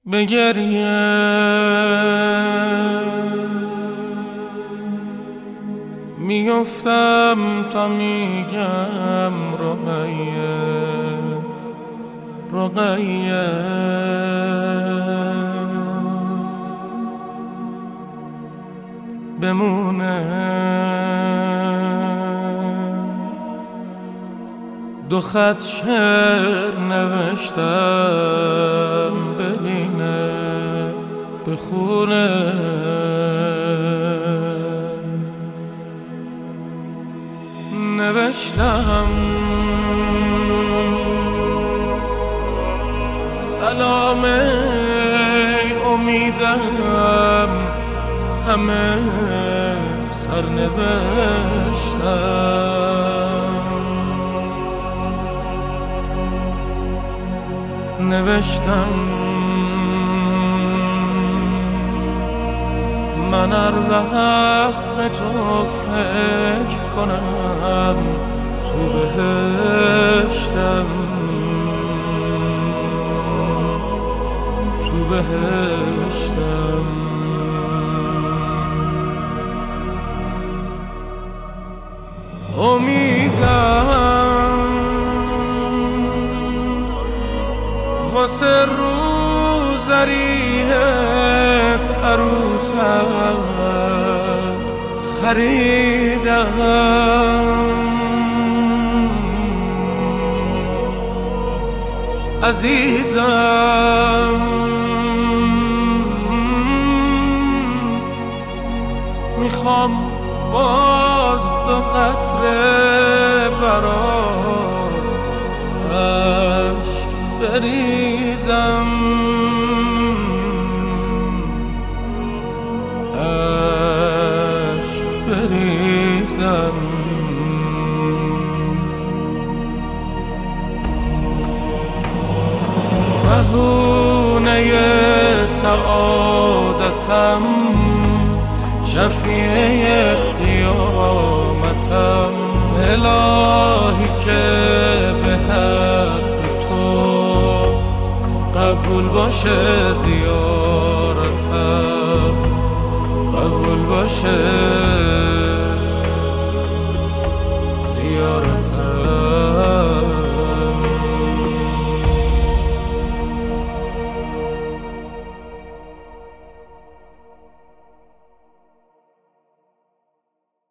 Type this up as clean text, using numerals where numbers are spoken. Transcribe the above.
بگریه میگفتم تا میگم رقیه رقیه بمونه دو خط شعر نوشتم ببینه بخونه نوشتم سلام امیدم همه سرنوشتم نوشتم من هر وقت به تو فکر کنم تو بهشتم تو بهشتم امیدم واسه روزریت عروسک خریدم عزیزم میخوام باز دو قطره برات عشق بریزم عشق بریزم بهونه سعادتم شفیع قیامتم الهی که به حق تو قبول باشه زیارتم قبول باشه زیارتم